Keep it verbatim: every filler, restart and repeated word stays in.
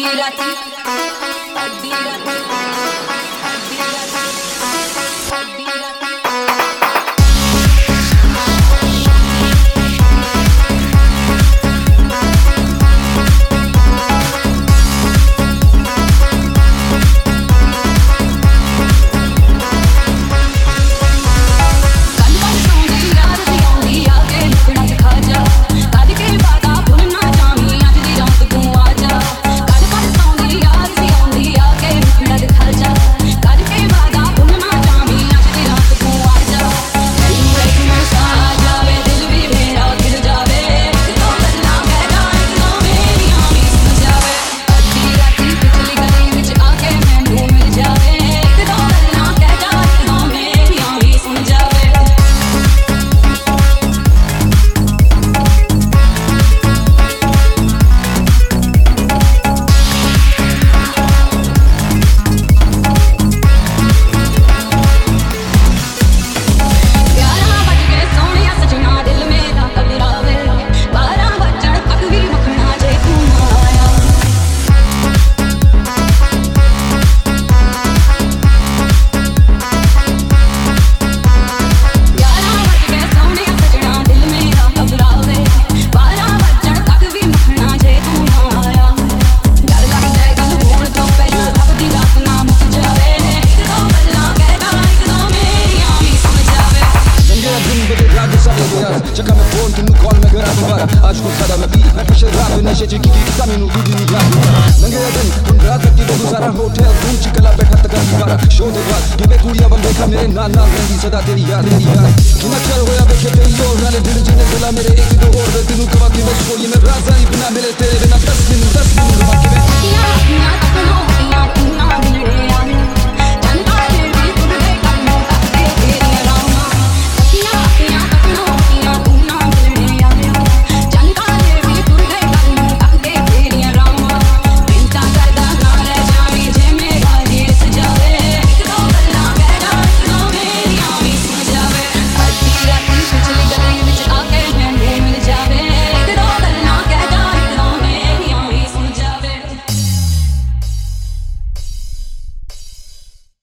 चक्का में फोन तेनू कॉल में करा दोबारा आज को सादा मैं पी मैं पिछले रात नशे च की की सामी नु दूधी नी याद नंगे दिन तुम रात तक की गुजारा होटल तुम चिकला बैठा तक दोबारा शो दे बाद ये बे कुड़ियां बंदे का मेरे नाल नाल रहंदी सदा तेरी याद तेरी याद कि मैं चल होया बैठे पे यो नाले दिल जीने गला मेरे एक दो और तेनू कवा की मैं कोई में राजा ही बिना मिले तेरे बिना दस दिन दस दिन बाकी मैं